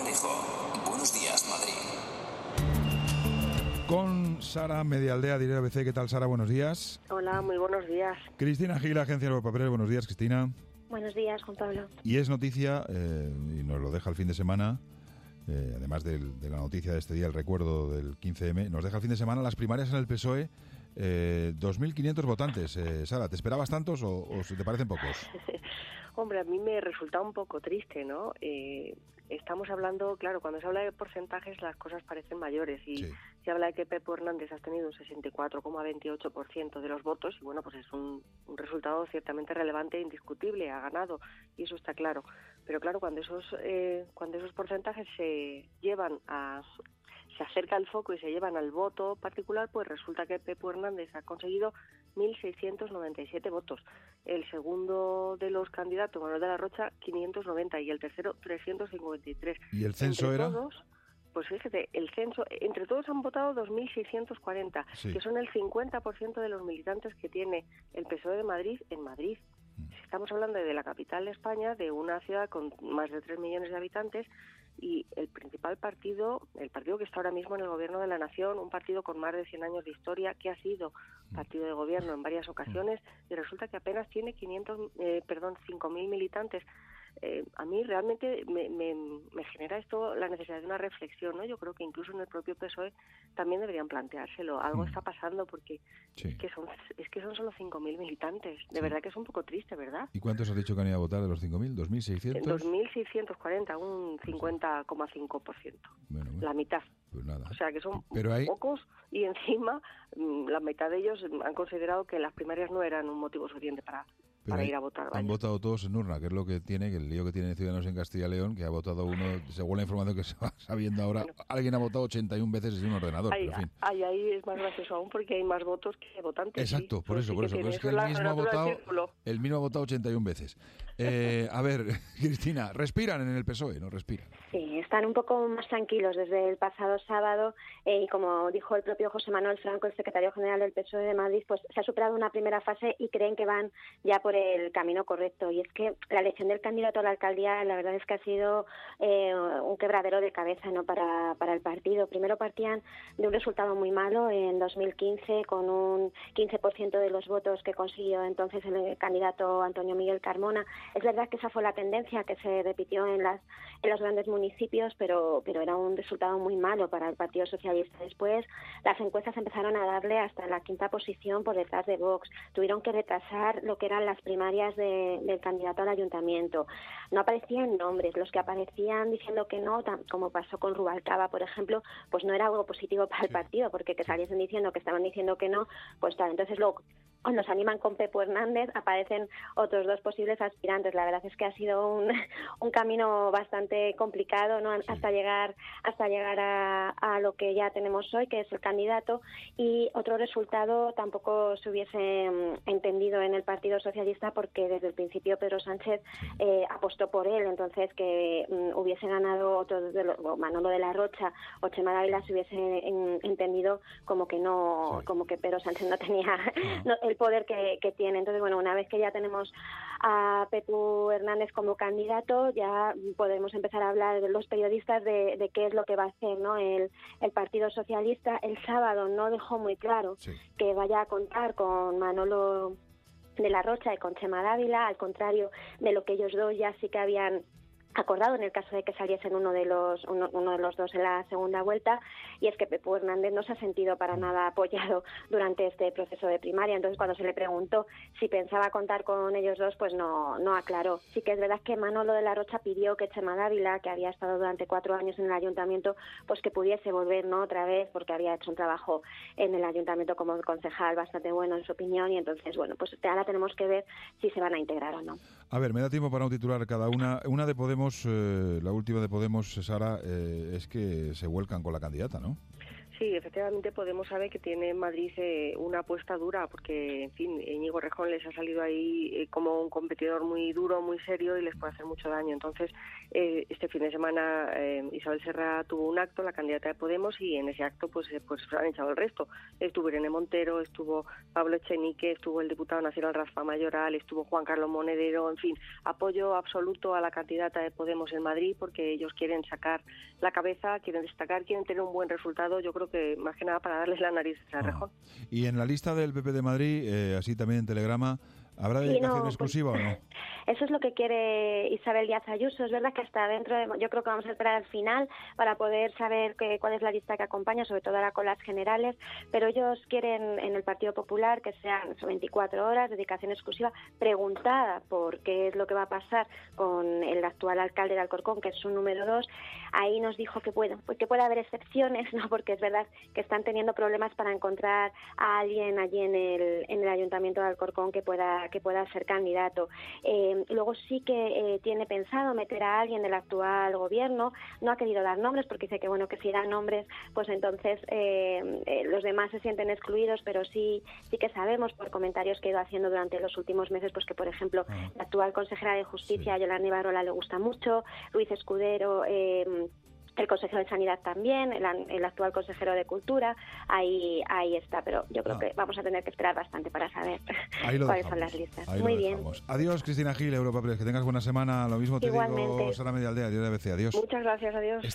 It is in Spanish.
Cornejo. Buenos días, Madrid. Con Sara Medialdea, Diario ABC. ¿Qué tal, Sara? Buenos días. Hola, muy buenos días. Cristina Gil, Agencia Nuevo Papel. Buenos días, Cristina. Buenos días, Juan Pablo. Y es noticia, y nos lo deja el fin de semana, además de la noticia de este día, el recuerdo del 15M, nos deja el fin de semana las primarias en el PSOE. 2.500 votantes. Sara, ¿te esperabas tantos o te parecen pocos? Hombre, a mí me resulta un poco triste, ¿no? Estamos hablando, claro, cuando se habla de porcentajes las cosas parecen mayores y Sí. se habla de que Pepe Hernández ha tenido un 64,28% de los votos y bueno, pues es un resultado ciertamente relevante e indiscutible, ha ganado y eso está claro. Pero claro, cuando esos porcentajes se acerca el foco y se llevan al voto particular, pues resulta que Pepe Hernández ha conseguido 1.697 votos. El segundo de los candidatos, Manuel de la Rocha, 590 y el tercero 353. ¿Y el censo era? Todos, pues fíjate, el censo, entre todos han votado 2.640, Sí. que son el 50% de los militantes que tiene el PSOE de Madrid en Madrid. Estamos hablando de la capital de España, de una ciudad con más de 3 millones de habitantes, y el principal partido, el partido que está ahora mismo en el gobierno de la nación, un partido con más de 100 años de historia, que ha sido partido de gobierno en varias ocasiones, y resulta que apenas tiene 5.000 militantes. A mí realmente me genera esto la necesidad de una reflexión, ¿no? Yo creo que incluso en el propio PSOE también deberían planteárselo. Algo está pasando porque Sí. es que son solo 5.000 militantes. De verdad que es un poco triste, ¿verdad? ¿Y cuántos has dicho que han ido a votar de los 5.000? ¿2.600? 2.640, un 50,5%. Bueno, La mitad. pues nada. O sea que son Pero hay- pocos y encima la mitad de ellos han considerado que las primarias no eran un motivo suficiente para ir a votar. Han vaya. votado todos en urna, que es lo que tiene, que el lío que tiene Ciudadanos en Castilla y León, que ha votado uno, según la información que se va sabiendo ahora, alguien ha votado 81 veces en un ordenador. Ahí, Pero en fin. ahí es más gracioso aún porque hay más votos que votantes. Exacto, sí. por Pues eso. sí Pero tiene es que eso la el círculo. mismo ha votado 81 veces. A ver, Cristina, respiran en el PSOE, ¿no? Respiran. Sí, están un poco más tranquilos desde el pasado sábado y como dijo el propio José Manuel Franco, el secretario general del PSOE de Madrid, pues se ha superado una primera fase y creen que van ya por el camino correcto. Y es que la elección del candidato a la alcaldía, la verdad es que ha sido un quebradero de cabeza, ¿no? para el partido. Primero partían de un resultado muy malo en 2015 con un 15% de los votos que consiguió entonces el candidato Antonio Miguel Carmona. Es verdad que esa fue la tendencia que se repitió en los grandes municipios, pero era un resultado muy malo para el Partido Socialista. Después las encuestas empezaron a darle hasta la quinta posición por detrás de Vox. Tuvieron que retrasar lo que eran las primarias del candidato al ayuntamiento. No aparecían nombres. Los que aparecían diciendo que no, como pasó con Rubalcaba, por ejemplo, pues no era algo positivo para el partido, porque que saliesen diciendo que estaban diciendo que no, pues tal. Entonces luego, cuando se animan con Pepe Hernández, aparecen otros dos posibles aspirantes. La verdad es que ha sido un camino bastante complicado, ¿no? Hasta llegar a lo que ya tenemos hoy, que es el candidato, y otro resultado tampoco se hubiese entendido en el Partido Socialista, porque desde el principio Pedro Sánchez apostó por él. Entonces que hubiese ganado otro Manolo de la Rocha o Chema Dávila, se hubiese entendido como que no, como que Pedro Sánchez no tenía el poder que tiene. Entonces, bueno, una vez que ya tenemos a Pepe Hernández como candidato, ya podemos empezar a hablar de los periodistas de qué es lo que va a hacer, ¿no? El Partido Socialista. El sábado no dejó muy claro que vaya a contar con Manolo de la Rocha y con Chema Dávila, al contrario de lo que ellos dos ya sí que habían acordado en el caso de que saliesen uno de los dos en la segunda vuelta, y es que Pepe Hernández no se ha sentido para nada apoyado durante este proceso de primaria. Entonces, cuando se le preguntó si pensaba contar con ellos dos, pues no aclaró. Sí que es verdad que Manolo de la Rocha pidió que Chema Dávila, que había estado durante 4 años en el ayuntamiento, pues que pudiese volver, ¿no?, otra vez, porque había hecho un trabajo en el ayuntamiento como concejal bastante bueno, en su opinión, y entonces, bueno, pues ahora tenemos que ver si se van a integrar o no. A ver, me da tiempo para un titular cada una. Una de Podemos, la última de Podemos, Sara, es que se vuelcan con la candidata, ¿no? Sí, efectivamente Podemos sabe que tiene en Madrid una apuesta dura, porque, en fin, Íñigo Errejón les ha salido ahí como un competidor muy duro, muy serio y les puede hacer mucho daño. Entonces, este fin de semana Isabel Serra tuvo un acto, la candidata de Podemos, y en ese acto pues han echado el resto. Estuvo Irene Montero, estuvo Pablo Echenique, estuvo el diputado nacional Rafa Mayoral, estuvo Juan Carlos Monedero, en fin, apoyo absoluto a la candidata de Podemos en Madrid, porque ellos quieren sacar la cabeza, quieren destacar, quieren tener un buen resultado. Yo creo que más que nada para darles la nariz a Errejón. Y en la lista del PP de Madrid, así también en Telegrama, ¿habrá dedicación exclusiva o no? Eso es lo que quiere Isabel Díaz Ayuso. Es verdad que hasta yo creo que vamos a esperar al final para poder saber cuál es la lista que acompaña, sobre todo ahora con las generales, pero ellos quieren en el Partido Popular que sean 24 horas, dedicación exclusiva, preguntada por qué es lo que va a pasar con el actual alcalde de Alcorcón, que es su número 2. Ahí nos dijo que puede haber excepciones, ¿no? Porque es verdad que están teniendo problemas para encontrar a alguien allí en el Ayuntamiento de Alcorcón que pueda ser candidato. Luego sí que tiene pensado meter a alguien del actual gobierno. No ha querido dar nombres porque dice que que si da nombres pues entonces los demás se sienten excluidos, pero sí que sabemos por comentarios que he ido haciendo durante los últimos meses pues que, por ejemplo, la actual consejera de Justicia, Yolanda Ibarrola, le gusta mucho, Luis Escudero, el consejero de Sanidad también, el actual consejero de Cultura, ahí está, pero yo creo que vamos a tener que esperar bastante para saber cuáles son las listas. Muy bien. Adiós, Cristina Gil, Europa Press, que tengas buena semana. Lo mismo te Igualmente. digo, Sara Medialdea, adiós de ABC, adiós. Muchas gracias, adiós.